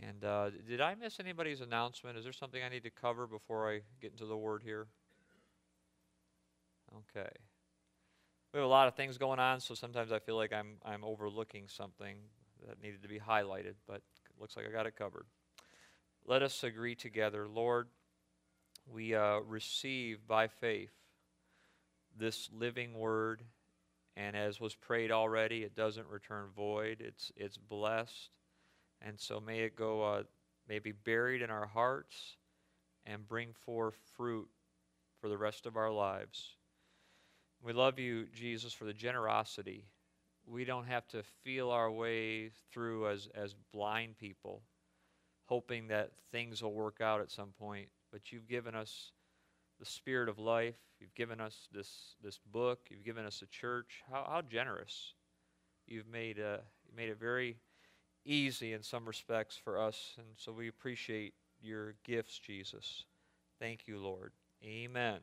And did I miss anybody's announcement? Is there something I need to cover before I get into the word here? Okay. We have a lot of things going on, so sometimes I feel like I'm overlooking something that needed to be highlighted, but it looks like I got it covered. Let us agree together. Lord, we receive by faith this living word, and as was prayed already, it doesn't return void. It's blessed, and so may it go, may be buried in our hearts and bring forth fruit for the rest of our lives. We love you, Jesus, for the generosity. We don't have to feel our way through as blind people, hoping that things will work out at some point. But you've given us the spirit of life. You've given us this book. You've given us a church. How generous. You've made it very easy in some respects for us. And so we appreciate your gifts, Jesus. Thank you, Lord. Amen.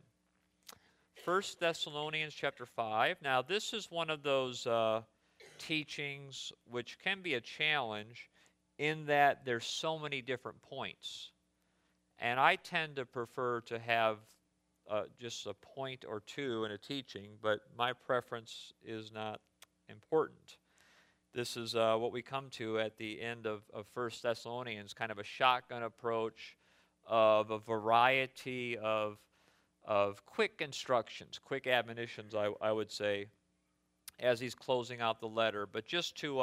1 Thessalonians chapter 5. Now, this is one of those teachings which can be a challenge in that there's so many different points. And I tend to prefer to have just a point or two in a teaching, but my preference is not important. This is what we come to at the end of 1 Thessalonians, kind of a shotgun approach of a variety of quick instructions, quick admonitions, I would say, as he's closing out the letter. But just to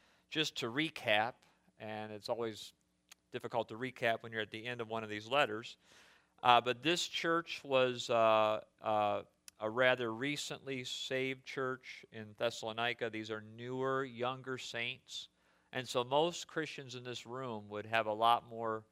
recap, and it's always difficult to recap when you're at the end of one of these letters, but this church was a rather recently saved church in Thessalonica. These are newer, younger saints. And so most Christians in this room would have a lot more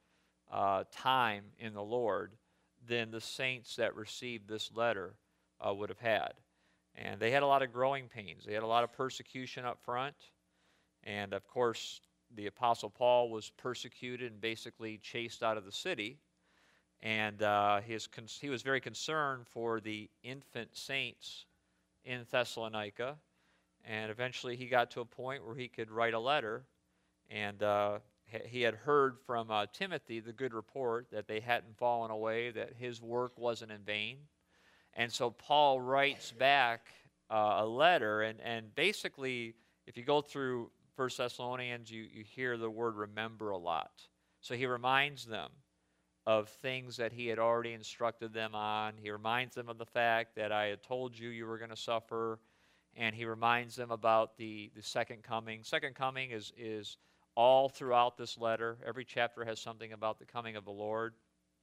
time in the Lord than the saints that received this letter would have had. And they had a lot of growing pains. They had a lot of persecution up front. And of course, the Apostle Paul was persecuted and basically chased out of the city. And he was very concerned for the infant saints in Thessalonica. And eventually he got to a point where he could write a letter. And he had heard from Timothy the good report that they hadn't fallen away, that his work wasn't in vain. And so Paul writes back a letter, and basically, if you go through 1 Thessalonians, you hear the word remember a lot. So he reminds them of things that he had already instructed them on. He reminds them of the fact that I had told you you were going to suffer, and he reminds them about the second coming. Second coming is all throughout this letter. Every chapter has something about the coming of the Lord.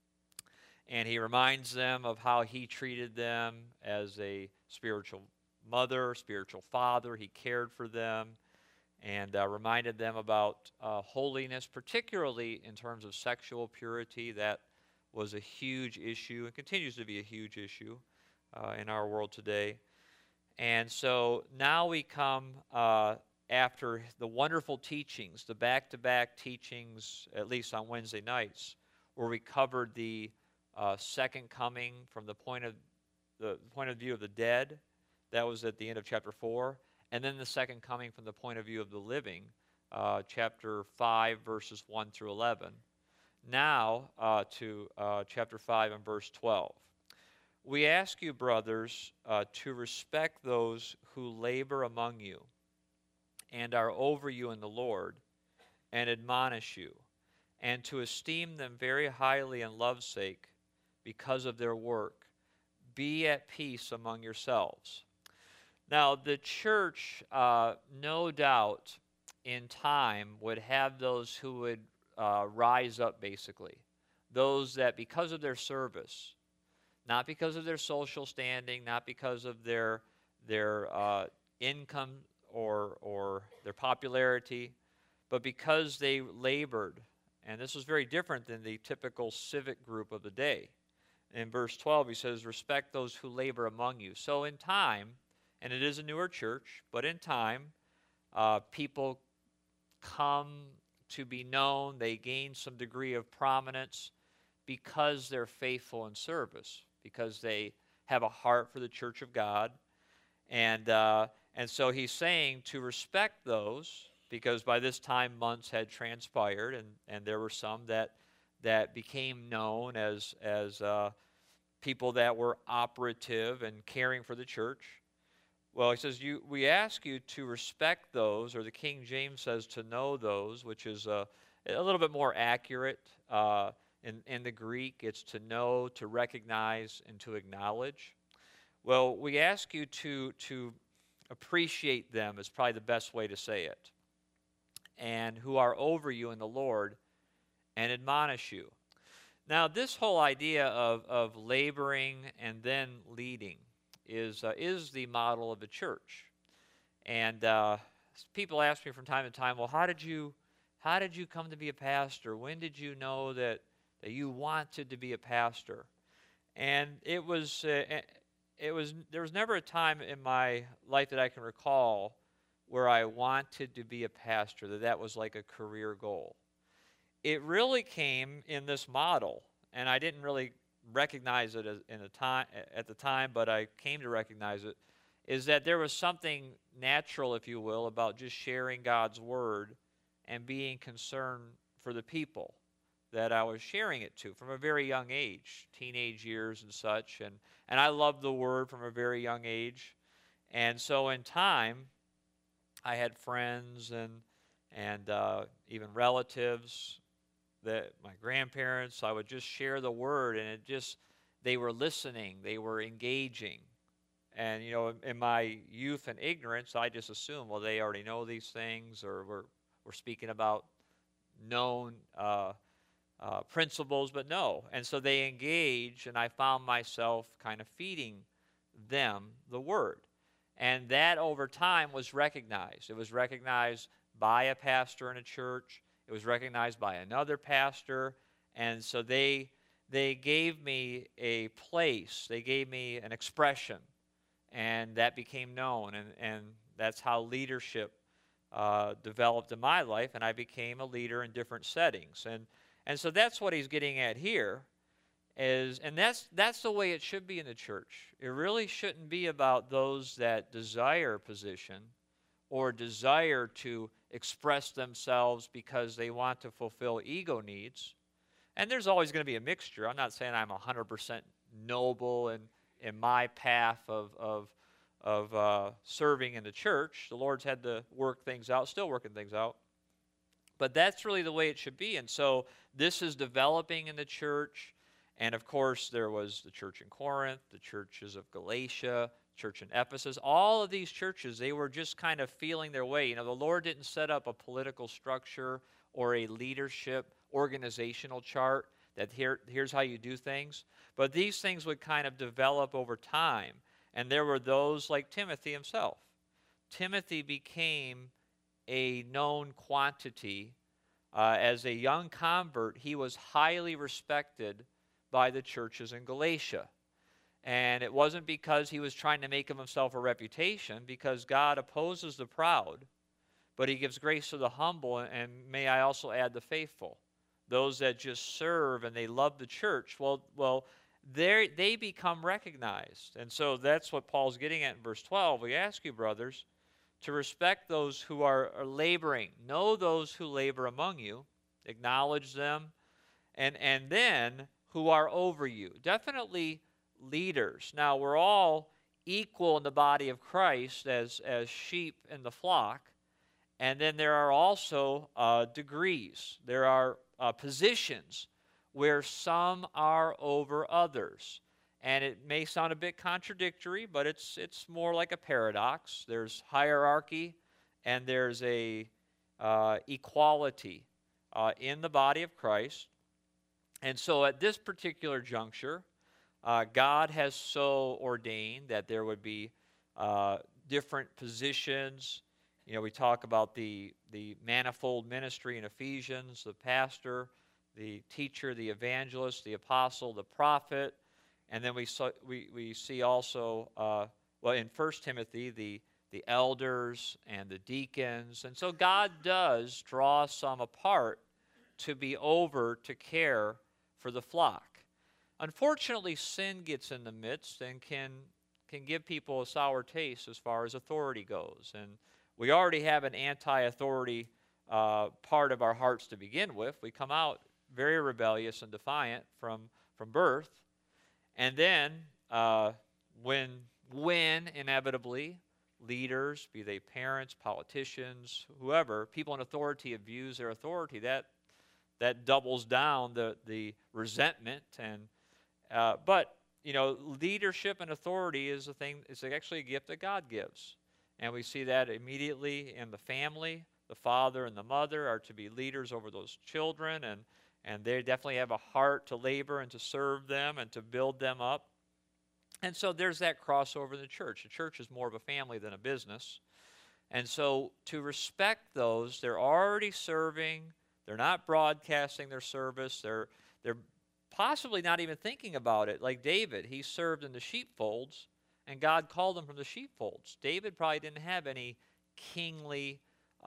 And he reminds them of how he treated them as a spiritual mother, spiritual father. He cared for them and reminded them about holiness, particularly in terms of sexual purity. That was a huge issue and continues to be a huge issue in our world today. And so now we come after the wonderful teachings, the back-to-back teachings, at least on Wednesday nights, where we covered the second coming from the point of view of the dead. That was at the end of chapter 4. And then the second coming from the point of view of the living, chapter 5, verses 1 through 11. Now to chapter 5 and verse 12. We ask you, brothers, to respect those who labor among you and are over you in the Lord and admonish you, and to esteem them very highly in love's sake because of their work. Be at peace among yourselves. Now, the church, no doubt, in time would have those who would rise up, basically. Those that, because of their service, not because of their social standing, not because of their income or their popularity, but because they labored. And this was very different than the typical civic group of the day. In verse 12, he says, respect those who labor among you. So in time, and it is a newer church, but in time, people come to be known. They gain some degree of prominence because they're faithful in service, because they have a heart for the church of God. And so he's saying to respect those because by this time months had transpired, and there were some that became known as people that were operative and caring for the church. Well, he says, we ask you to respect those, or the King James says to know those, which is a little bit more accurate. In the Greek, it's to know, to recognize, and to acknowledge. Well, we ask you to appreciate them is probably the best way to say it, and who are over you in the Lord and admonish you. Now, this whole idea of laboring and then leading is the model of the church. And people ask me from time to time, well, how did you come to be a pastor? When did you know that you wanted to be a pastor? And there was never a time in my life that I can recall where I wanted to be a pastor, that was like a career goal. It really came in this model, and I didn't really recognize it at the time, but I came to recognize it, is that there was something natural, if you will, about just sharing God's word and being concerned for the people that I was sharing it to from a very young age, teenage years and such, and I loved the word from a very young age. And so in time, I had friends and even relatives, that my grandparents, I would just share the word, and they were listening, they were engaging. And, in my youth and ignorance, I just assumed, well, they already know these things, or we're speaking about known principles, but no. And so they engage, and I found myself kind of feeding them the word. And that over time was recognized. It was recognized by a pastor in a church. It was recognized by another pastor, and so they gave me a place. They gave me an expression, and that became known, and that's how leadership developed in my life, and I became a leader in different settings. And so that's what he's getting at here, and that's the way it should be in the church. It really shouldn't be about those that desire position or desire to express themselves because they want to fulfill ego needs. And there's always going to be a mixture. I'm not saying I'm 100% noble in my path of serving in the church. The Lord's had to work things out, still working things out. But that's really the way it should be. And so this is developing in the church. And of course, there was the church in Corinth, the churches of Galatia, church in Ephesus. All of these churches, they were just kind of feeling their way. The Lord didn't set up a political structure or a leadership organizational chart that here's how you do things. But these things would kind of develop over time. And there were those like Timothy himself. Timothy became a known quantity. As a young convert, he was highly respected by the churches in Galatia. And it wasn't because he was trying to make himself a reputation, because God opposes the proud, but he gives grace to the humble, and may I also add the faithful. Those that just serve and they love the church, well, they become recognized. And so that's what Paul's getting at in verse 12. We ask you, brothers, to respect those who are laboring. Know those who labor among you. Acknowledge them. And then who are over you. Definitely leaders. Now, we're all equal in the body of Christ as sheep in the flock. And then there are also degrees. There are positions where some are over others. And it may sound a bit contradictory, but it's more like a paradox. There's hierarchy and there's a equality in the body of Christ. And so at this particular juncture, God has so ordained that there would be different positions. We talk about the manifold ministry in Ephesians, the pastor, the teacher, the evangelist, the apostle, the prophet. And then we see also, in 1 Timothy, the elders and the deacons. And so God does draw some apart to be over, to care for the flock. Unfortunately, sin gets in the midst and can give people a sour taste as far as authority goes. And we already have an anti-authority part of our hearts to begin with. We come out very rebellious and defiant from birth. And then when inevitably leaders, be they parents, politicians, whoever, people in authority abuse their authority, that doubles down the resentment. And but leadership and authority is actually a gift that God gives, and we see that immediately in the family. The father and the mother are to be leaders over those children, and they definitely have a heart to labor and to serve them and to build them up. And so there's that crossover in the church. The church is more of a family than a business. And so to respect those, they're already serving. They're not broadcasting their service. They're possibly not even thinking about it. Like David, he served in the sheepfolds, and God called him from the sheepfolds. David probably didn't have any kingly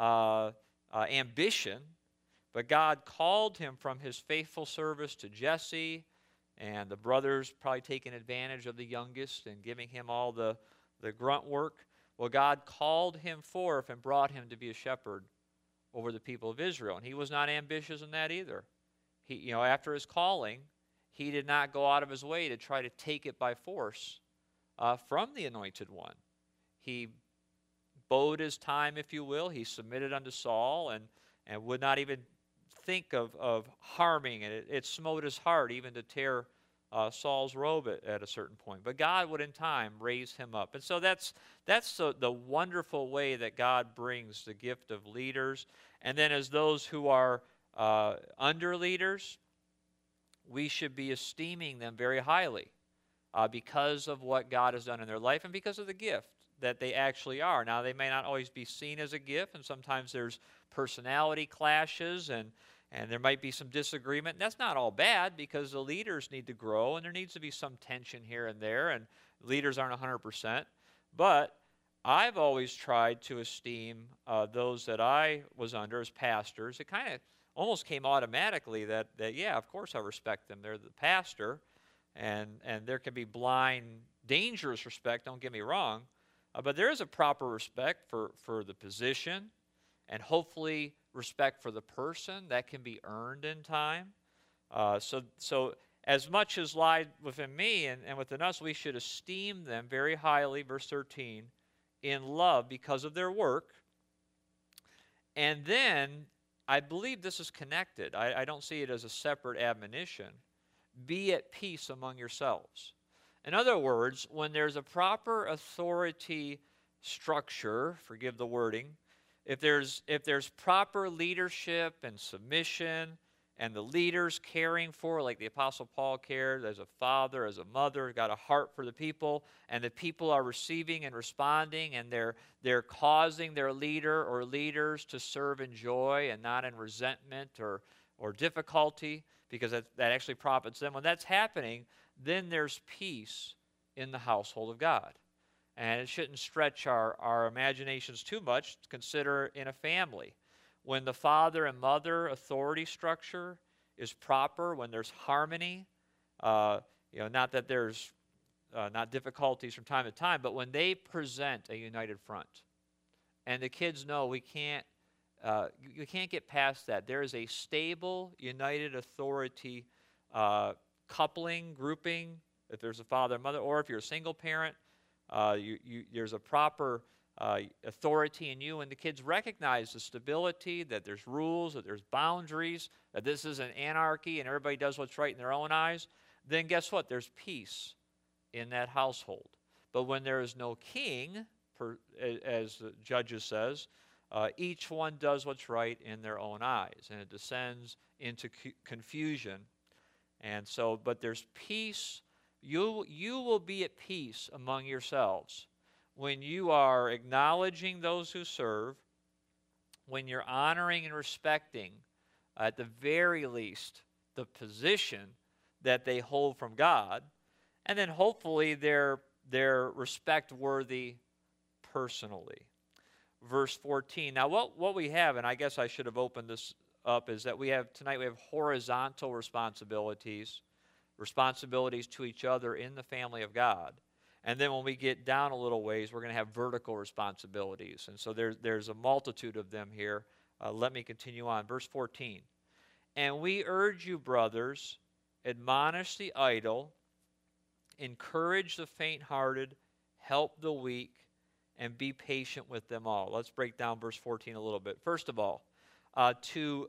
ambition, but God called him from his faithful service to Jesse, and the brothers probably taking advantage of the youngest and giving him all the grunt work. Well, God called him forth and brought him to be a shepherd over the people of Israel, and he was not ambitious in that either. He, after his calling, he did not go out of his way to try to take it by force from the Anointed One. He bode his time, if you will. He submitted unto Saul and would not even think of harming it. It smote his heart even to tear Saul's robe at a certain point. But God would in time raise him up. And so that's the wonderful way that God brings the gift of leaders. And then as those who are under leaders, we should be esteeming them very highly because of what God has done in their life and because of the gift that they actually are. Now, they may not always be seen as a gift, and sometimes there's personality clashes, and there might be some disagreement. And that's not all bad, because the leaders need to grow, and there needs to be some tension here and there, and leaders aren't 100%. But I've always tried to esteem those that I was under as pastors. It kind of almost came automatically that yeah, of course I respect them. They're the pastor, and there can be blind, dangerous respect, don't get me wrong, but there is a proper respect for the position, and hopefully respect for the person that can be earned in time. So as much as lied within me and within us, we should esteem them very highly, verse 13, in love because of their work. And then, I believe this is connected. I don't see it as a separate admonition. Be at peace among yourselves. In other words, when there's a proper authority structure, forgive the wording, if there's proper leadership and submission, and the leaders caring for, like the Apostle Paul cared as a father, as a mother, got a heart for the people, and the people are receiving and responding, and they're causing their leader or leaders to serve in joy and not in resentment or difficulty, because that actually profits them. When that's happening, then there's peace in the household of God. And it shouldn't stretch our imaginations too much to consider in a family. When the father and mother authority structure is proper, when there's harmony, not that there's not difficulties from time to time, but when they present a united front, and the kids know you can't get past that. There is a stable, united authority coupling, grouping, if there's a father and mother, or if you're a single parent, there's a proper authority in you, and the kids recognize the stability, that there's rules, that there's boundaries, that this isn't anarchy and everybody does what's right in their own eyes, then guess what? There's peace in that household. But when there is no king, as the Judges says, each one does what's right in their own eyes, and it descends into confusion. And so, but there's peace. You will be at peace among yourselves when you are acknowledging those who serve, when you're honoring and respecting, at the very least, the position that they hold from God, and then hopefully they're respect worthy personally. Verse 14. Now what we have, and I guess I should have opened this up, is that tonight we have horizontal responsibilities to each other in the family of God. And then when we get down a little ways, we're going to have vertical responsibilities. And so there's a multitude of them here. Let me continue on. Verse 14. And we urge you, brothers, admonish the idle, encourage the faint-hearted, help the weak, and be patient with them all. Let's break down verse 14 a little bit. First of all, to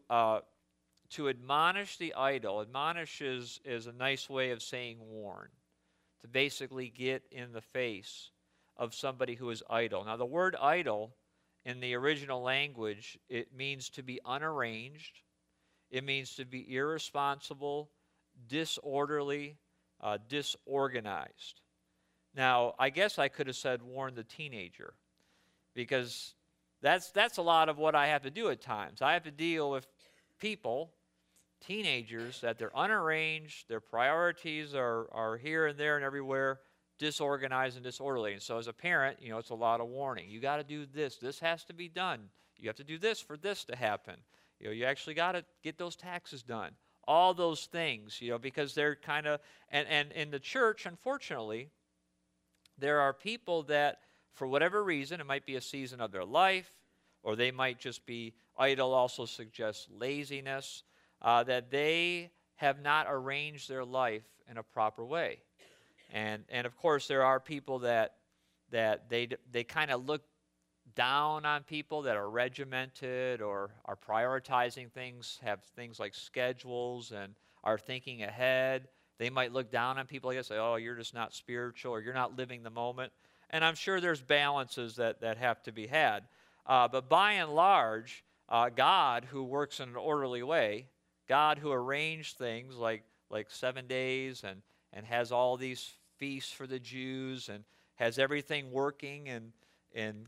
admonish the idle. Admonish is a nice way of saying warn. To basically get in the face of somebody who is idle. Now, the word idle in the original language, it means to be unarranged. It means to be irresponsible, disorderly, disorganized. Now, I guess I could have said warn the teenager, because that's a lot of what I have to do at times. I have to deal with people, teenagers, that they're unarranged, their priorities are here and there and everywhere, disorganized and disorderly. And so as a parent, it's a lot of warning. You got to do this. This has to be done. You have to do this for this to happen. You actually got to get those taxes done. All those things, because they're kind of, and in the church, unfortunately, there are people that, for whatever reason, it might be a season of their life, or they might just be idle, also suggests laziness, that they have not arranged their life in a proper way. And of course, there are people that they kind of look down on people that are regimented or are prioritizing things, have things like schedules, and are thinking ahead. They might look down on people like that, say, oh, you're just not spiritual, or you're not living the moment. And I'm sure there's balances that have to be had. But by and large, God, who works in an orderly way, God who arranged things like 7 days and has all these feasts for the Jews and has everything working in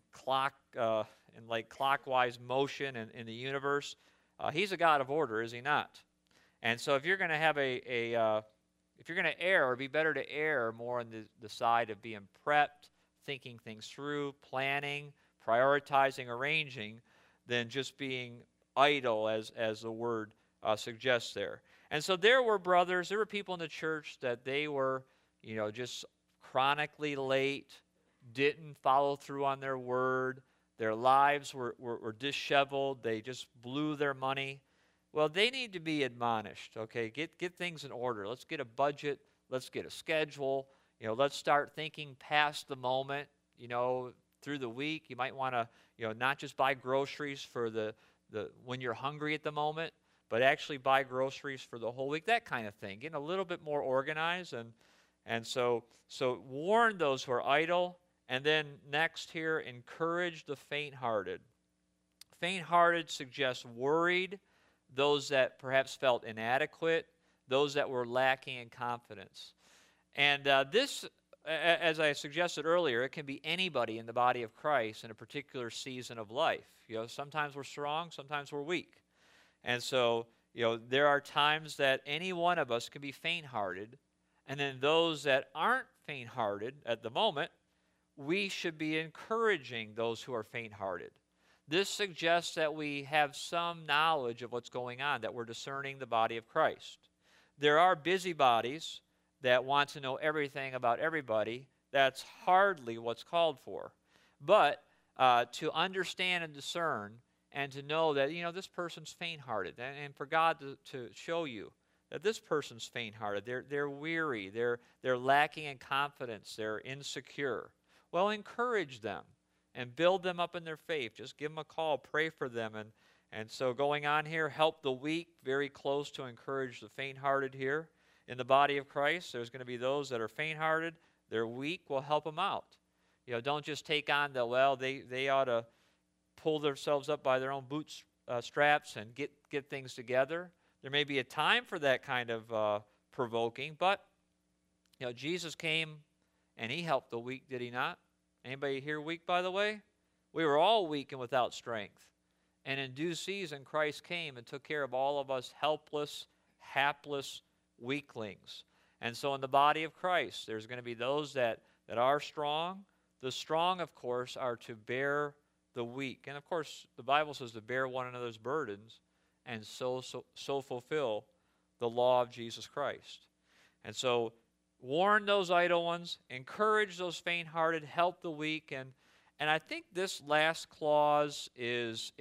clockwise motion in the universe, he's a God of order, is he not? And so if you're going to have if you're going to err, it'd be better to err more on the side of being prepped, thinking things through, planning, prioritizing, arranging, than just being idle, as the word suggests there. And so there were people in the church that they were, just chronically late, didn't follow through on their word. Their lives were disheveled. They just blew their money. Well, they need to be admonished, okay? Get things in order. Let's get a budget. Let's get a schedule. Let's start thinking past the moment, through the week. You might want to, not just buy groceries for the when you're hungry at the moment, but actually buy groceries for the whole week, that kind of thing. Getting a little bit more organized. And so warn those who are idle. And then next here, encourage the faint-hearted. Faint-hearted suggests worried, those that perhaps felt inadequate, those that were lacking in confidence. And this, as I suggested earlier, it can be anybody in the body of Christ in a particular season of life. Sometimes we're strong, sometimes we're weak. And so, there are times that any one of us can be faint-hearted, and then those that aren't faint-hearted at the moment, we should be encouraging those who are faint-hearted. This suggests that we have some knowledge of what's going on, that we're discerning the body of Christ. There are busybodies that want to know everything about everybody. That's hardly what's called for. But to understand and discern and to know that, this person's faint-hearted, and for God to show you that this person's faint-hearted, they're weary, they're lacking in confidence, they're insecure. Well, encourage them and build them up in their faith. Just give them a call, pray for them. And so going on here, help the weak, very close to encourage the faint-hearted here. In the body of Christ, there's going to be those that are faint-hearted. They're weak, we'll help them out. Don't just take on they ought to pull themselves up by their own bootstraps and get things together. There may be a time for that kind of provoking, but Jesus came and he helped the weak, did he not? Anybody here weak, by the way? We were all weak and without strength. And in due season, Christ came and took care of all of us helpless, hapless weaklings. And so in the body of Christ, there's going to be those that are strong. The strong, of course, are to bear the weak. And of course, the Bible says to bear one another's burdens and so fulfill the law of Jesus Christ. And so warn those idle ones, encourage those faint-hearted, help the weak, and I think this last clause is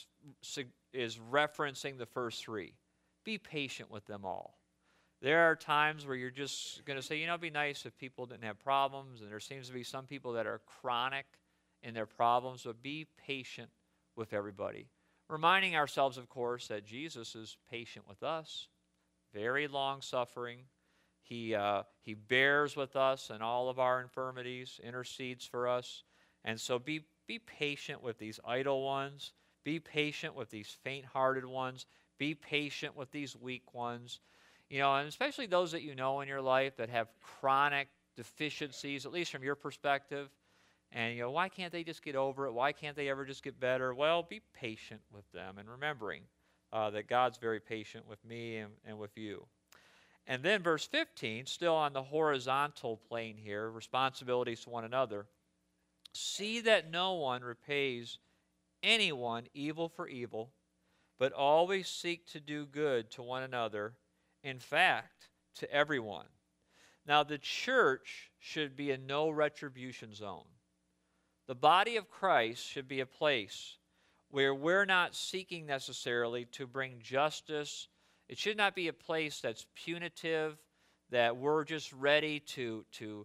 referencing the first three. Be patient with them all. There are times where you're just going to say, it'd be nice if people didn't have problems, and there seems to be some people that are chronic in their problems, but be patient with everybody. Reminding ourselves, of course, that Jesus is patient with us, very long-suffering. He bears with us in all of our infirmities, intercedes for us. And so be patient with these idle ones. Be patient with these faint-hearted ones. Be patient with these weak ones. And especially those that you know in your life that have chronic deficiencies, at least from your perspective. And, why can't they just get over it? Why can't they ever just get better? Well, be patient with them and remembering that God's very patient with me and with you. And then verse 15, still on the horizontal plane here, responsibilities to one another. See that no one repays anyone evil for evil, but always seek to do good to one another, in fact, to everyone. Now, the church should be a no retribution zone. The body of Christ should be a place where we're not seeking necessarily to bring justice. It should not be a place that's punitive, that we're just ready to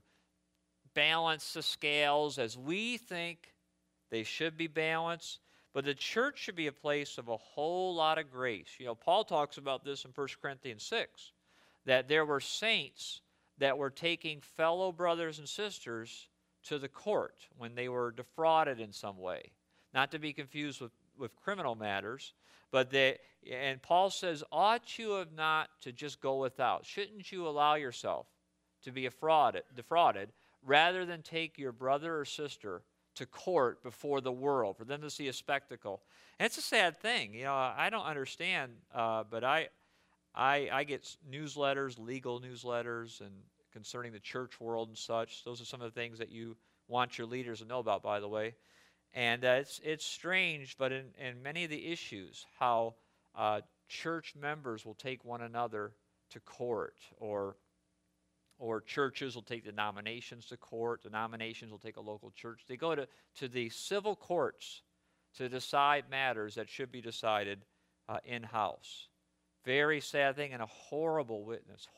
balance the scales as we think they should be balanced. But the church should be a place of a whole lot of grace. Paul talks about this in 1 Corinthians 6, that there were saints that were taking fellow brothers and sisters to the court when they were defrauded in some way. Not to be confused with criminal matters, and Paul says, ought you have not to just go without? Shouldn't you allow yourself to be defrauded rather than take your brother or sister to court before the world, for them to see a spectacle? And it's a sad thing. I don't understand, but I get newsletters, legal newsletters, and concerning the church world and such. Those are some of the things that you want your leaders to know about, by the way. And it's strange, but in many of the issues, how church members will take one another to court, or churches will take denominations to court. Denominations will take a local church. They go to the civil courts to decide matters that should be decided in-house. Very sad thing, and a horrible witness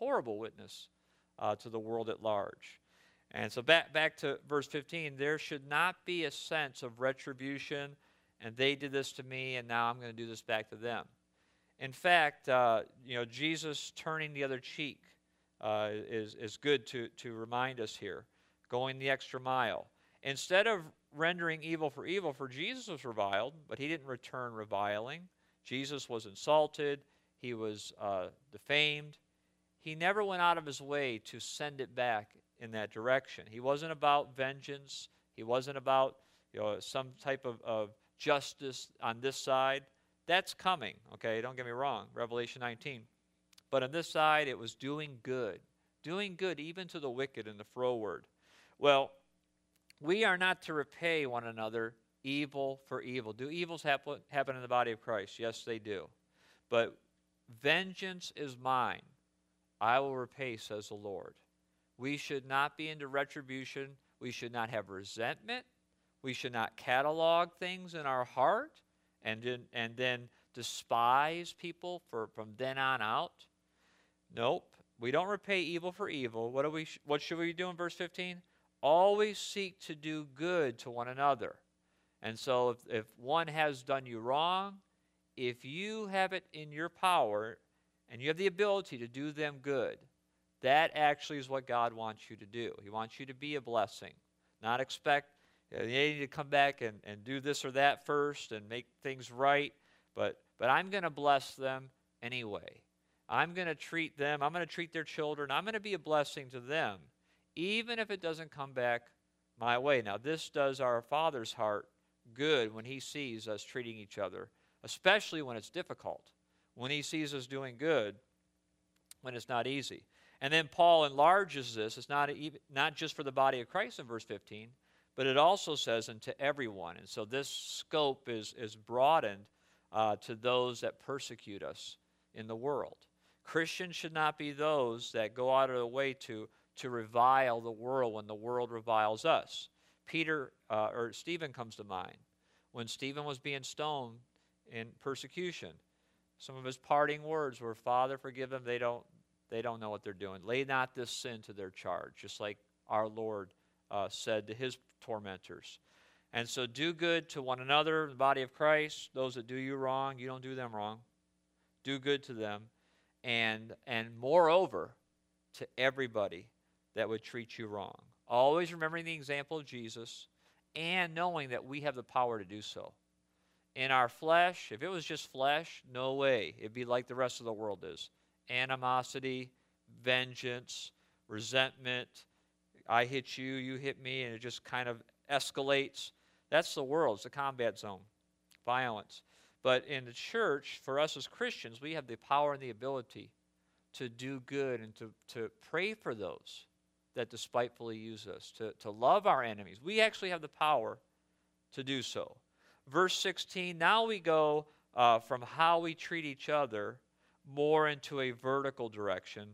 to the world at large. And so back to verse 15, there should not be a sense of retribution, and they did this to me, and now I'm going to do this back to them. In fact, Jesus turning the other cheek is good to remind us here, going the extra mile. Instead of rendering evil, for Jesus was reviled, but he didn't return reviling. Jesus was insulted. He was defamed. He never went out of his way to send it back in that direction. He wasn't about vengeance. He wasn't about some type of justice on this side. That's coming, okay? Don't get me wrong, Revelation 19. But on this side, it was doing good even to the wicked and the froward. Well, we are not to repay one another evil for evil. Do evils happen in the body of Christ? Yes, they do. But vengeance is mine. I will repay, says the Lord. We should not be into retribution. We should not have resentment. We should not catalog things in our heart and then despise people from then on out. Nope. We don't repay evil for evil. What should we do in verse 15? Always seek to do good to one another. And so if one has done you wrong, if you have it in your power and you have the ability to do them good, that actually is what God wants you to do. He wants you to be a blessing, not expect you need to come back and do this or that first and make things right, but I'm going to bless them anyway. I'm going to treat them, I'm going to treat their children, I'm going to be a blessing to them, even if it doesn't come back my way. Now, this does our Father's heart good when he sees us treating each other, especially when it's difficult, when he sees us doing good, when it's not easy. And then Paul enlarges this. It's not just for the body of Christ in verse 15, but it also says, and to everyone. And so this scope is broadened to those that persecute us in the world. Christians should not be those that go out of their way to to revile the world when the world reviles us. Stephen comes to mind. When Stephen was being stoned in persecution, some of his parting words were, Father, forgive them, they don't know what they're doing. Lay not this sin to their charge, just like our Lord said to his tormentors. And so do good to one another, the body of Christ. Those that do you wrong, you don't do them wrong. Do good to them. And moreover, to everybody that would treat you wrong. Always remembering the example of Jesus and knowing that we have the power to do so. In our flesh, if it was just flesh, no way. It'd be like the rest of the world is. Animosity, vengeance, resentment. I hit you, you hit me, and it just kind of escalates. That's the world. It's a combat zone. Violence. But in the church, for us as Christians, we have the power and the ability to do good and to pray for those that despitefully use us, to love our enemies. We actually have the power to do so. Verse 16, now we go from how we treat each other more into a vertical direction,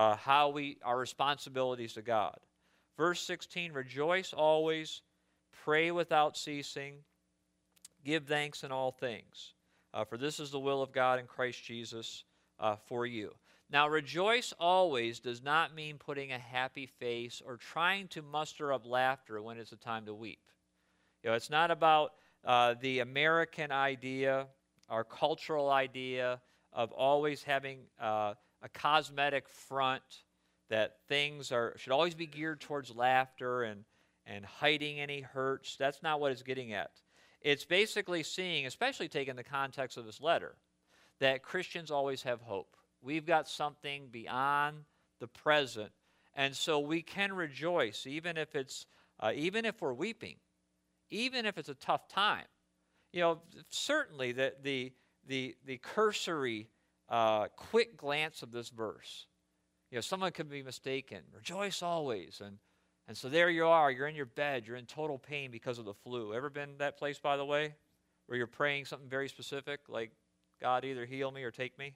our responsibilities to God. Verse 16, rejoice always, pray without ceasing, give thanks in all things. For this is the will of God in Christ Jesus for you. Now, rejoice always does not mean putting a happy face or trying to muster up laughter when it's a time to weep. It's not about the American idea, our cultural idea of always having a cosmetic front, that things should always be geared towards laughter and hiding any hurts. That's not what it's getting at. It's basically seeing, especially taking the context of this letter, that Christians always have hope. We've got something beyond the present, and so we can rejoice even if we're weeping, even if it's a tough time. Certainly the cursory, quick glance of this verse. Someone could be mistaken. Rejoice always, and so there you are. You're in your bed. You're in total pain because of the flu. Ever been that place, by the way, where you're praying something very specific, like God either heal me or take me?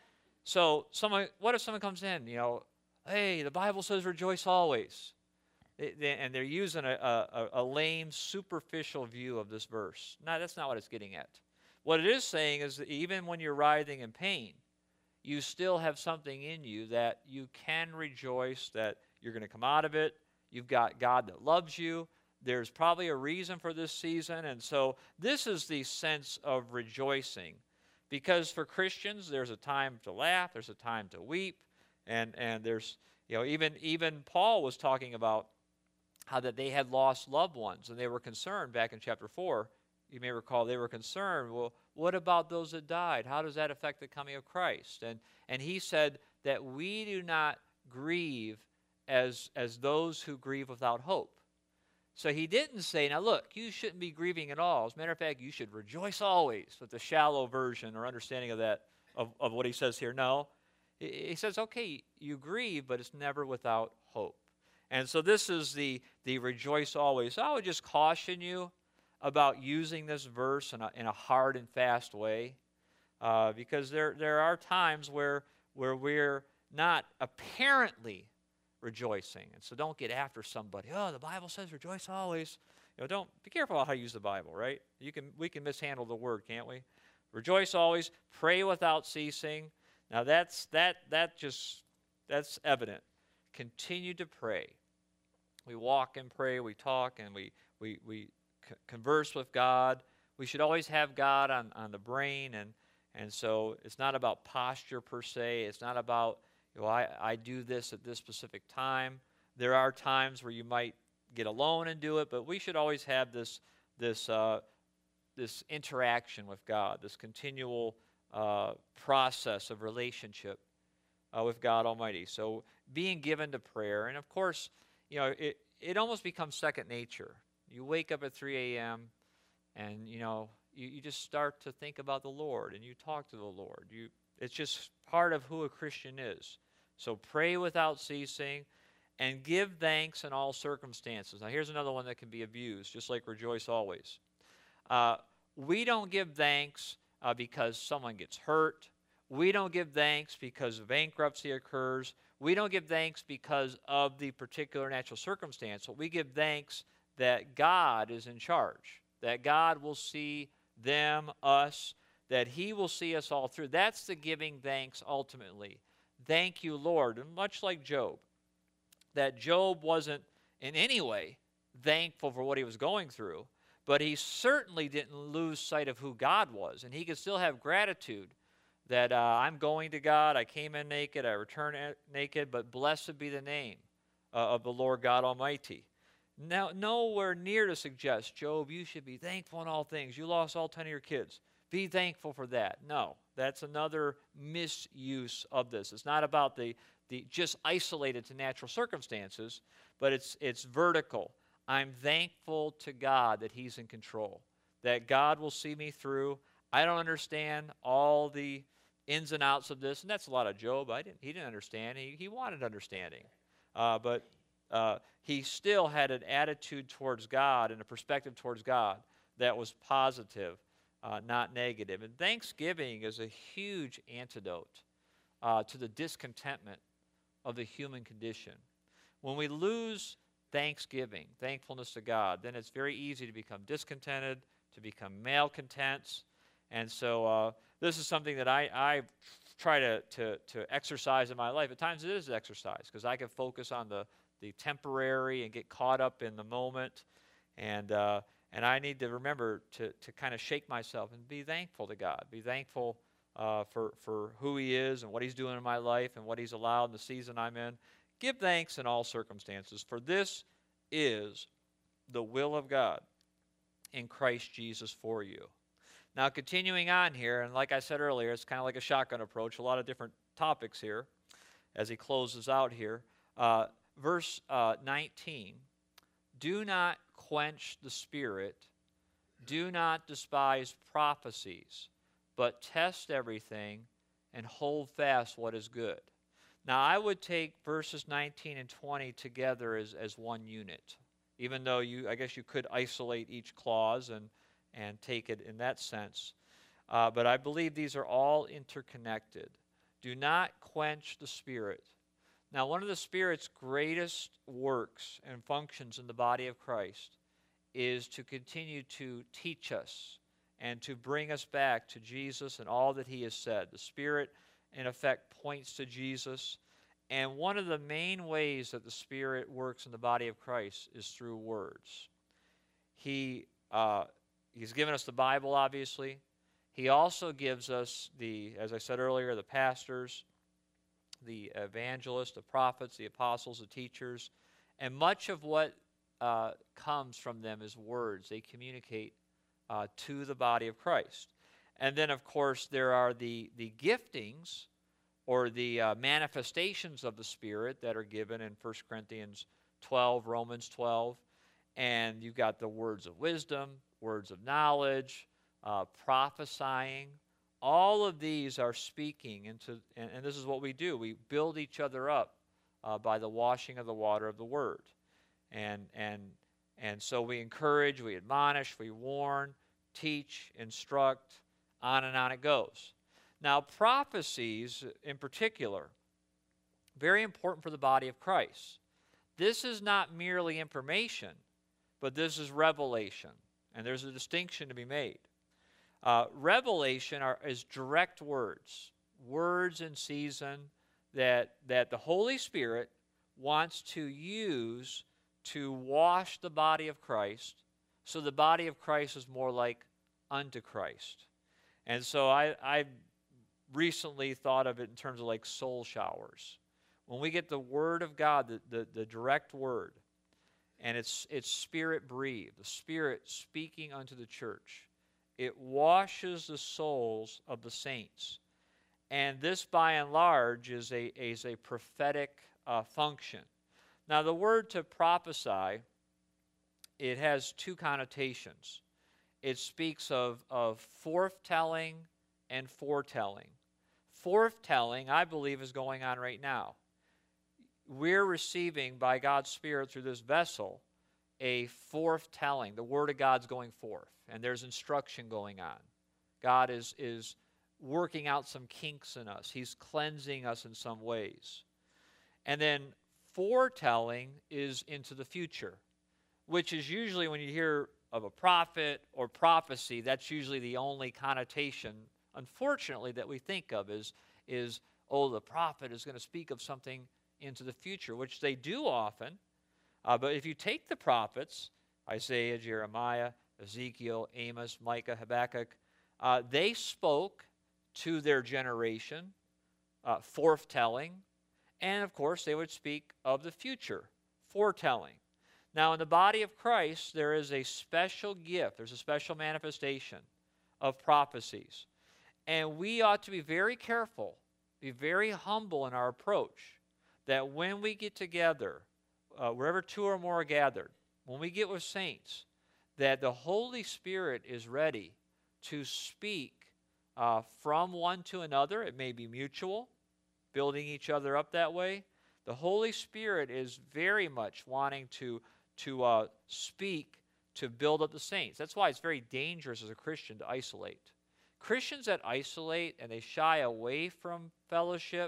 So what if someone comes in, hey, the Bible says rejoice always. And they're using a lame, superficial view of this verse. No, that's not what it's getting at. What it is saying is that even when you're writhing in pain, you still have something in you that you can rejoice, that you're going to come out of it. You've got God that loves you. There's probably a reason for this season. And so this is the sense of rejoicing. Because for Christians, there's a time to laugh, there's a time to weep, and there's, even Paul was talking about how that they had lost loved ones, and they were concerned back in chapter 4. You may recall they were concerned, well, what about those that died? How does that affect the coming of Christ? And he said that we do not grieve as those who grieve without hope. So he didn't say, now look, you shouldn't be grieving at all. As a matter of fact, you should rejoice always, with the shallow version or understanding of that, of what he says here. No, he says, okay, you grieve, but it's never without hope. And so this is the rejoice always. So I would just caution you about using this verse in a hard and fast way, because there are times where we're not apparently rejoicing. And so don't get after somebody. Oh, the Bible says rejoice always. Don't be careful how you use the Bible, right? We can mishandle the word, can't we? Rejoice always, pray without ceasing. Now that's evident. Continue to pray. We walk and pray, we talk, and we converse with God. We should always have God on the brain, and so it's not about posture per se. It's not about I do this at this specific time. There are times where you might get alone and do it, but we should always have this interaction with God, this continual process of relationship with God Almighty. So being given to prayer, and of course, it almost becomes second nature. You wake up at 3 a.m. and you just start to think about the Lord, and you talk to the Lord. It's just part of who a Christian is. So pray without ceasing, and give thanks in all circumstances. Now here's another one that can be abused, just like rejoice always. We don't give thanks because someone gets hurt. We don't give thanks because bankruptcy occurs. We don't give thanks because of the particular natural circumstance, but we give thanks that God is in charge, that God will see them, us, that he will see us all through. That's the giving thanks ultimately. Thank you, Lord. And much like Job, that Job wasn't in any way thankful for what he was going through, but he certainly didn't lose sight of who God was, and he could still have gratitude that I'm going to God, I came in naked, I return naked, but blessed be the name of the Lord God Almighty. Now, nowhere near to suggest, Job, you should be thankful in all things. You lost all 10 of your kids. Be thankful for that. No, that's another misuse of this. It's not about the just isolated to natural circumstances, but it's vertical. I'm thankful to God that he's in control, that God will see me through. I don't understand all the ins and outs of this, and that's a lot of Job. He didn't understand. He wanted understanding. But he still had an attitude towards God and a perspective towards God that was positive, not negative. And thanksgiving is a huge antidote to the discontentment of the human condition. When we lose thanksgiving, thankfulness to God, then it's very easy to become discontented, to become malcontents. And so this is something that I try to exercise in my life. At times it is exercise because I can focus on the temporary and get caught up in the moment. And I need to remember to kind of shake myself and be thankful to God. Be thankful for who he is and what he's doing in my life and what he's allowed in the season I'm in. Give thanks in all circumstances, for this is the will of God in Christ Jesus for you. Now, continuing on here, and like I said earlier, it's kind of like a shotgun approach, a lot of different topics here as he closes out here. Verse 19, do not quench the spirit, do not despise prophecies, but test everything and hold fast what is good. Now, I would take verses 19 and 20 together as one unit, even though I guess you could isolate each clause and take it in that sense. But I believe these are all interconnected. Do not quench the Spirit. Now, one of the Spirit's greatest works and functions in the body of Christ is to continue to teach us and to bring us back to Jesus and all that he has said. The Spirit, in effect, points to Jesus. And one of the main ways that the Spirit works in the body of Christ is through words. He's given us the Bible, obviously. He also gives us as I said earlier, the pastors, the evangelists, the prophets, the apostles, the teachers. And much of what comes from them is words. They communicate to the body of Christ. And then, of course, there are the giftings or the manifestations of the Spirit that are given in 1 Corinthians 12, Romans 12. And you've got the words of wisdom, words of knowledge, prophesying. All of these are speaking into, and this is what we do. We build each other up by the washing of the water of the Word. And so we encourage, we admonish, we warn, teach, instruct, on and on it goes. Now, prophecies in particular, very important for the body of Christ. This is not merely information, but this is revelation. And there's a distinction to be made. Revelation is direct words in season that the Holy Spirit wants to use to wash the body of Christ so the body of Christ is more like unto Christ. And so I recently thought of it in terms of like soul showers. When we get the Word of God, the direct Word, and it's Spirit-breathed, the Spirit speaking unto the church, it washes the souls of the saints. And this, by and large, is a prophetic function. Now, the word to prophesy, it has two connotations. It speaks of forthtelling and foretelling. Forthtelling, I believe, is going on right now. We're receiving by God's Spirit through this vessel a forthtelling. The Word of God's going forth, and there's instruction going on. God is working out some kinks in us. He's cleansing us in some ways. And then foretelling is into the future, which is usually when you hear of a prophet or prophecy, that's usually the only connotation, unfortunately, that we think of is oh, the prophet is going to speak of something into the future, which they do often. But if you take the prophets, Isaiah, Jeremiah, Ezekiel, Amos, Micah, Habakkuk, they spoke to their generation, foretelling, and of course they would speak of the future, foretelling. Now in the body of Christ, there is a special gift, there's a special manifestation of prophecies. And we ought to be very careful, be very humble in our approach, that when we get together, wherever two or more are gathered, when we get with saints, that the Holy Spirit is ready to speak from one to another. It may be mutual, building each other up that way. The Holy Spirit is very much wanting to speak to build up the saints. That's why it's very dangerous as a Christian to isolate. Christians that isolate and they shy away from fellowship,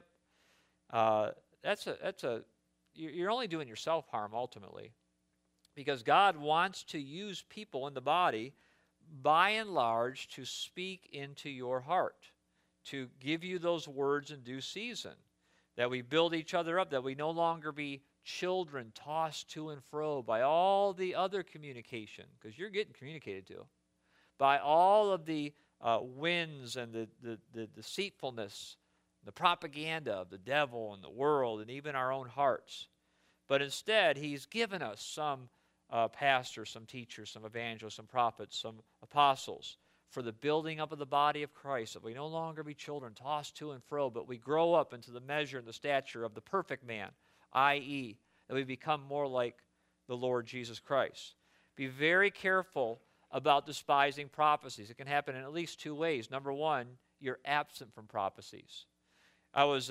you're only doing yourself harm ultimately, because God wants to use people in the body by and large to speak into your heart, to give you those words in due season, that we build each other up, that we no longer be children tossed to and fro by all the other communication, because you're getting communicated to, by all of the winds and the deceitfulness, the propaganda of the devil and the world and even our own hearts. But instead, he's given us some pastors, some teachers, some evangelists, some prophets, some apostles for the building up of the body of Christ, that we no longer be children tossed to and fro, but we grow up into the measure and the stature of the perfect man, i.e., that we become more like the Lord Jesus Christ. Be very careful about despising prophecies. It can happen in at least two ways. Number one, you're absent from prophecies. I was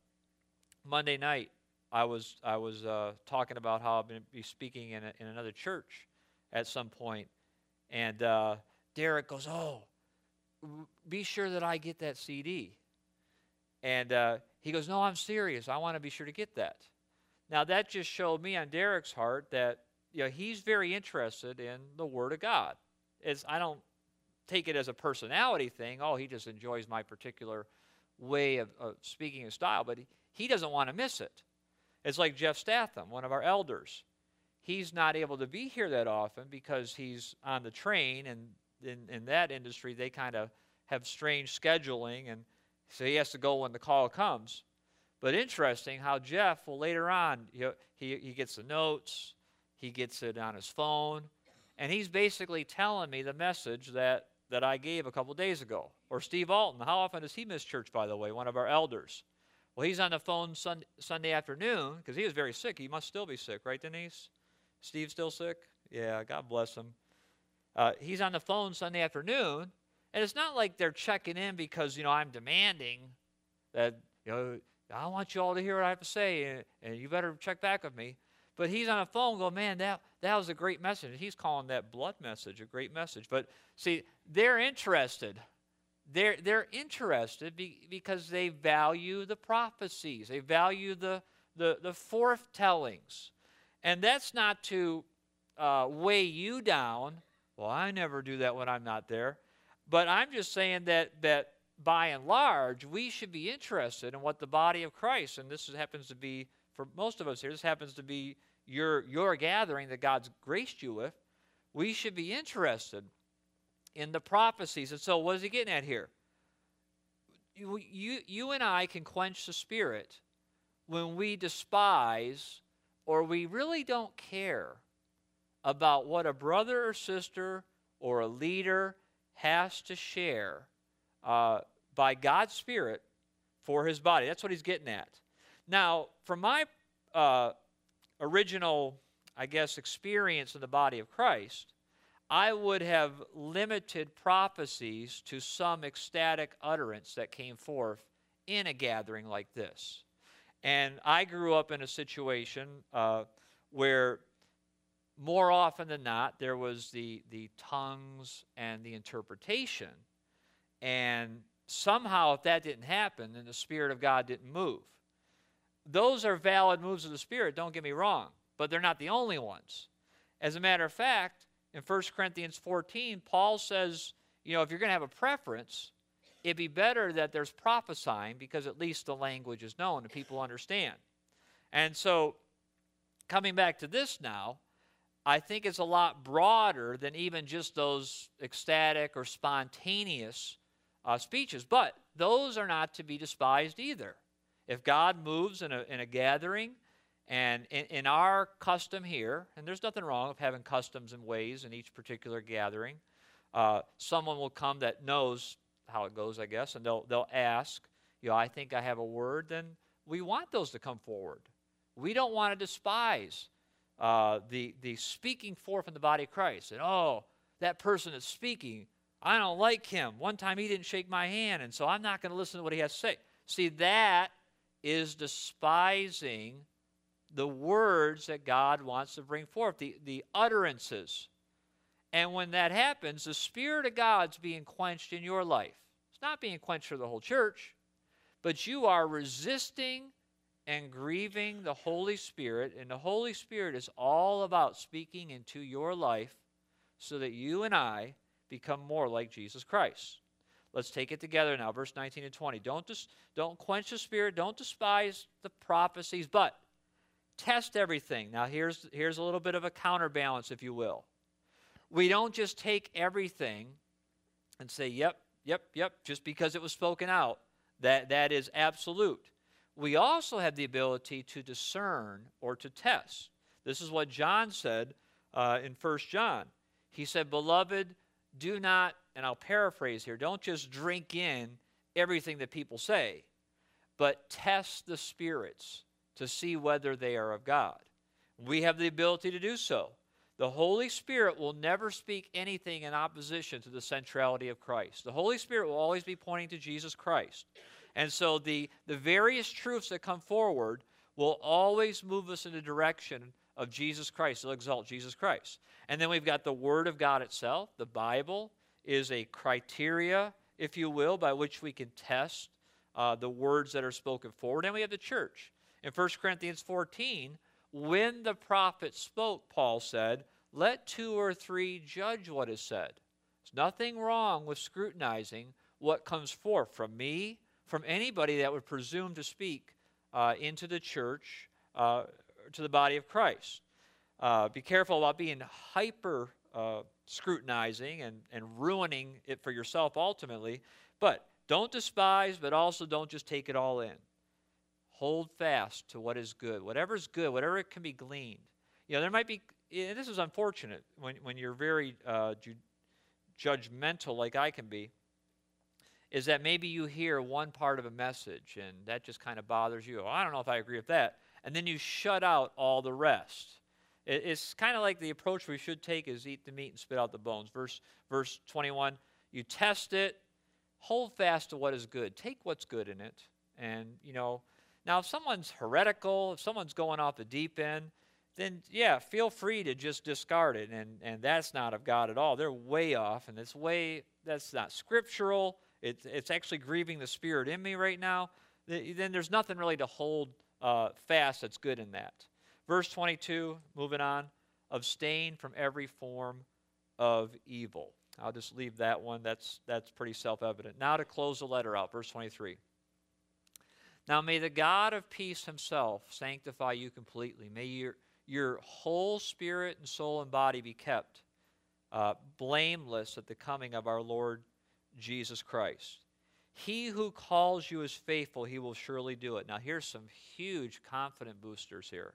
Monday night, I was talking about how I'm going to be speaking in another church at some point, and Derek goes, "Oh, be sure that I get that CD." And he goes, "No, I'm serious. I want to be sure to get that." Now that just showed me on Derek's heart that he's very interested in the Word of God. I don't take it as a personality thing. Oh, he just enjoys my particular way of speaking and style, but he doesn't want to miss it. It's like Jeff Statham, one of our elders. He's not able to be here that often because he's on the train, and in that industry, they kind of have strange scheduling, and so he has to go when the call comes. But interesting how Jeff will later on, he gets the notes, he gets it on his phone, and he's basically telling me the message that I gave a couple days ago. Or Steve Alton, how often does he miss church, by the way, one of our elders? Well, he's on the phone Sunday afternoon, because he was very sick. He must still be sick, right, Denise? Steve's still sick? Yeah, God bless him. He's on the phone Sunday afternoon, and it's not like they're checking in because, I'm demanding that, I want you all to hear what I have to say, and you better check back with me. But he's on the phone going, "Man, that was a great message." He's calling that blood message a great message. But see, they're interested. They're interested because they value the prophecies. They value the foretellings. And that's not to weigh you down. Well, I never do that when I'm not there. But I'm just saying that by and large, we should be interested in what the body of Christ, and this happens to be, for most of us here, this happens to be your gathering that God's graced you with. We should be interested in the prophecies. And so what is he getting at here? You and I can quench the Spirit when we despise, or we really don't care about what a brother or sister or a leader has to share by God's Spirit for his body. That's what he's getting at. Now, from my original, experience in the body of Christ, I would have limited prophecies to some ecstatic utterance that came forth in a gathering like this. And I grew up in a situation where more often than not, there was the tongues and the interpretation. And somehow, if that didn't happen, then the Spirit of God didn't move. those are valid moves of the Spirit, don't get me wrong, but they're not the only ones. As a matter of fact, in 1 Corinthians 14, Paul says, if you're going to have a preference, it'd be better that there's prophesying because at least the language is known and people understand. And so, coming back to this now, I think it's a lot broader than even just those ecstatic or spontaneous speeches. But those are not to be despised either. If God moves in a gathering, and in our custom here, and there's nothing wrong with having customs and ways in each particular gathering, someone will come that knows how it goes, I guess, and they'll ask, I think I have a word, then we want those to come forward. We don't want to despise the speaking forth in the body of Christ. And, that person that's speaking, I don't like him. One time he didn't shake my hand, and so I'm not going to listen to what he has to say. See, that is despising the words that God wants to bring forth, the utterances. And when that happens, the Spirit of God's being quenched in your life. It's not being quenched for the whole church, but you are resisting and grieving the Holy Spirit, and the Holy Spirit is all about speaking into your life so that you and I become more like Jesus Christ. Let's take it together now, verse 19 and 20. Don't quench the Spirit, don't despise the prophecies, but test everything. Now here's a little bit of a counterbalance, if you will. We don't just take everything and say, yep, just because it was spoken out. That is absolute. We also have the ability to discern or to test. This is what John said in 1 John. He said, beloved, do not, and I'll paraphrase here, don't just drink in everything that people say, but test the spirits to see whether they are of God. We have the ability to do so. The Holy Spirit will never speak anything in opposition to the centrality of Christ. The Holy Spirit will always be pointing to Jesus Christ. And so the various truths that come forward will always move us in the direction of Jesus Christ. They'll exalt Jesus Christ. And then we've got the Word of God itself. The Bible is a criteria, if you will, by which we can test the words that are spoken forward. And we have the church. In 1 Corinthians 14, when the prophet spoke, Paul said, let 2 or 3 judge what is said. There's nothing wrong with scrutinizing what comes forth from me, from anybody that would presume to speak into the church, to the body of Christ. Be careful about being hyper scrutinizing and ruining it for yourself ultimately. But don't despise, but also don't just take it all in. Hold fast to what is good. Whatever is good, whatever it can be gleaned. There might be, and this is unfortunate, when you're very judgmental like I can be, is that maybe you hear one part of a message and that just kind of bothers you. I don't know if I agree with that. And then you shut out all the rest. It's kind of like the approach we should take is eat the meat and spit out the bones. Verse 21, you test it, hold fast to what is good. Take what's good in it. And, now if someone's heretical, if someone's going off the deep end, then, feel free to just discard it. And that's not of God at all. They're way off, and that's not scriptural. It's actually grieving the Spirit in me right now. Then there's nothing really to hold fast that's good in that. Verse 22, moving on, abstain from every form of evil. I'll just leave that one. That's pretty self-evident. Now to close the letter out, verse 23. Now may the God of peace himself sanctify you completely. May your whole spirit and soul and body be kept blameless at the coming of our Lord Jesus Christ. He who calls you is faithful, he will surely do it. Now here's some huge confident boosters here.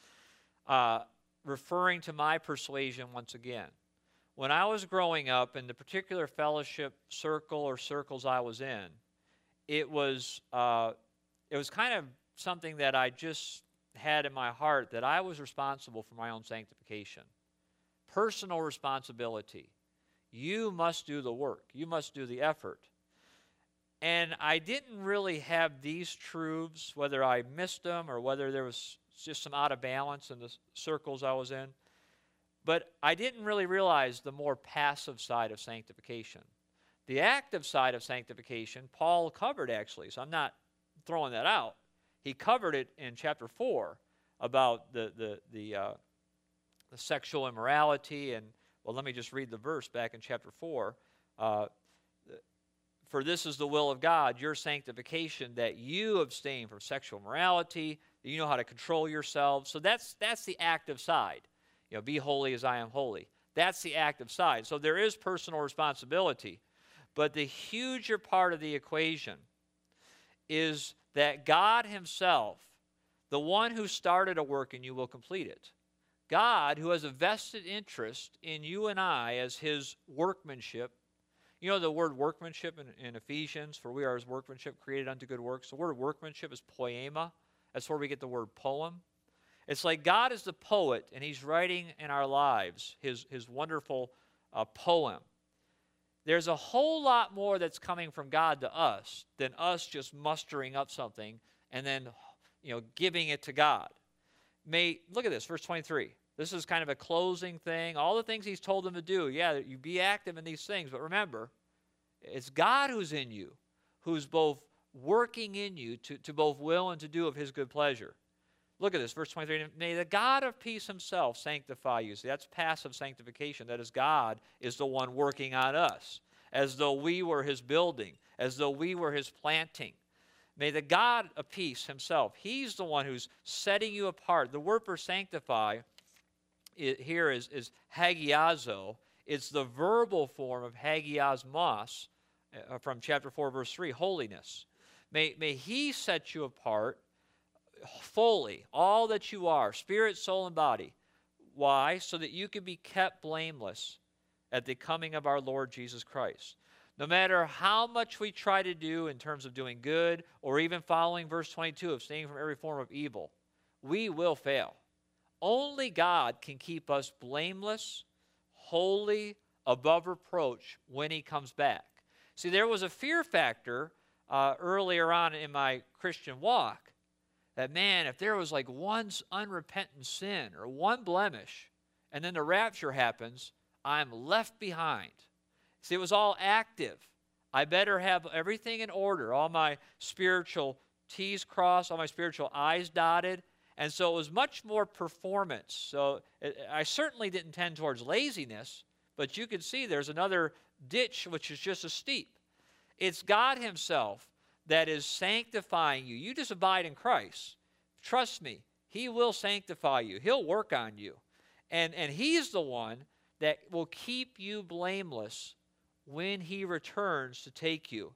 Referring to my persuasion once again. When I was growing up in the particular fellowship circle or circles I was in, it was kind of something that I just had in my heart that I was responsible for my own sanctification. Personal responsibility. You must do the work. You must do the effort. And I didn't really have these truths, whether I missed them or whether there was just some out of balance in the circles I was in. But I didn't really realize the more passive side of sanctification. The active side of sanctification, Paul covered actually, so I'm not throwing that out. He covered it in chapter 4 about the sexual immorality. And, well, let me just read the verse back in chapter 4. For this is the will of God, your sanctification, that you abstain from sexual immorality, that you know how to control yourselves. So that's the active side. Be holy as I am holy. That's the active side. So there is personal responsibility. But the huger part of the equation is that God himself, the one who started a work in you, will complete it. God, who has a vested interest in you and I as his workmanship. You know the word workmanship in Ephesians, for we are his workmanship created unto good works. The word workmanship is poema. That's where we get the word poem. It's like God is the poet, and he's writing in our lives his wonderful poem. There's a whole lot more that's coming from God to us than us just mustering up something and then giving it to God. Look at this, verse 23. This is kind of a closing thing. All the things he's told them to do. Yeah, you be active in these things. But remember, it's God who's in you, who's both working in you to both will and to do of his good pleasure. Look at this, verse 23. May the God of peace himself sanctify you. See, that's passive sanctification. That is, God is the one working on us, as though we were his building, as though we were his planting. May the God of peace himself, he's the one who's setting you apart. The word for sanctify here is hagiazo. It's the verbal form of hagiasmos from chapter 4, verse 3, holiness. May he set you apart fully, all that you are, spirit, soul, and body. Why? So that you can be kept blameless at the coming of our Lord Jesus Christ. No matter how much we try to do in terms of doing good, or even following verse 22 of staying from every form of evil, we will fail. Only God can keep us blameless, holy, above reproach when he comes back. See, there was a fear factor earlier on in my Christian walk that, man, if there was like one unrepentant sin or one blemish, and then the rapture happens, I'm left behind. See, it was all active. I better have everything in order, all my spiritual T's crossed, all my spiritual I's dotted. And so it was much more performance. So I certainly didn't tend towards laziness, but you can see there's another ditch which is just as steep. It's God himself that is sanctifying you. You just abide in Christ. Trust me, he will sanctify you. He'll work on you. And he's the one that will keep you blameless when he returns to take you.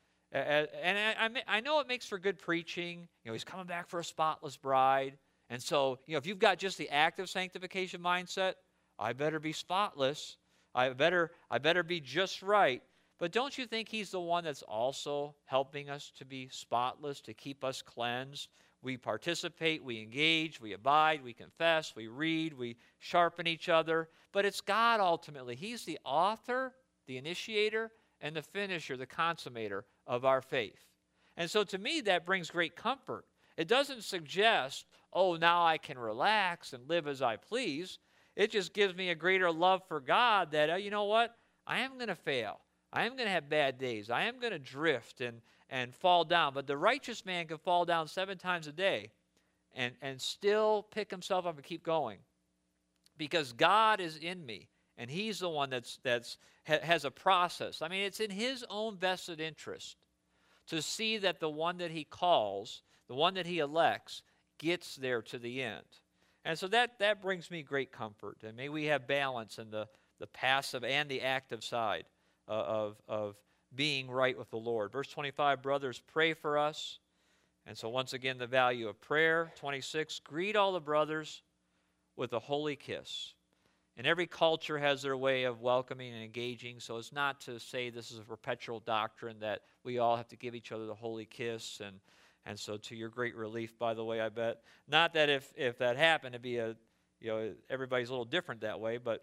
And I know it makes for good preaching. He's coming back for a spotless bride. And so, if you've got just the active sanctification mindset, I better be spotless. I better be just right. But don't you think he's the one that's also helping us to be spotless, to keep us cleansed? We participate, we engage, we abide, we confess, we read, we sharpen each other. But it's God ultimately. He's the author, the initiator, and the finisher, the consummator of our faith. And so to me, that brings great comfort. It doesn't suggest, oh, now I can relax and live as I please. It just gives me a greater love for God that, you know what? I am going to fail. I am going to have bad days. I am going to drift and fall down. But the righteous man can fall down 7 times a day and still pick himself up and keep going. Because God is in me. And he's the one that's has a process. I mean, it's in his own vested interest to see that the one that he calls, the one that he elects, gets there to the end. And so that brings me great comfort. And may we have balance in the passive and the active side of being right with the Lord. Verse 25, brothers, pray for us. And so once again, the value of prayer. 26, greet all the brothers with a holy kiss. And every culture has their way of welcoming and engaging, so it's not to say this is a perpetual doctrine that we all have to give each other the holy kiss. And so to your great relief, by the way, I bet. Not that if that happened, it'd be everybody's a little different that way, but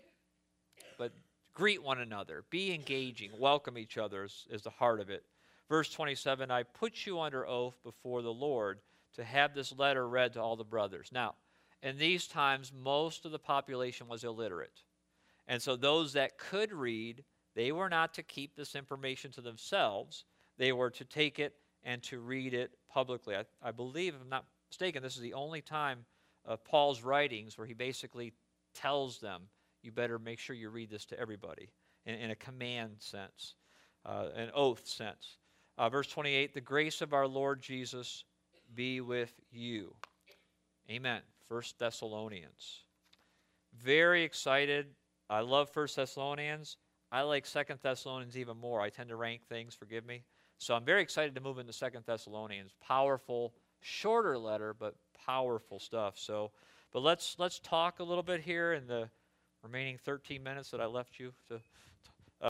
greet one another. Be engaging. Welcome each other is the heart of it. Verse 27, I put you under oath before the Lord to have this letter read to all the brothers. Now, in these times, most of the population was illiterate. And so those that could read, they were not to keep this information to themselves. They were to take it and to read it publicly. I believe, if I'm not mistaken, this is the only time of Paul's writings where he basically tells them, you better make sure you read this to everybody in a command sense, an oath sense. Verse 28, the grace of our Lord Jesus be with you. Amen. 1 Thessalonians. Very excited. I love 1 Thessalonians. I like 2 Thessalonians even more. I tend to rank things, forgive me. So I'm very excited to move into 2 Thessalonians. Powerful, shorter letter, but powerful stuff. So, but let's talk a little bit here in the remaining 13 minutes that I left you to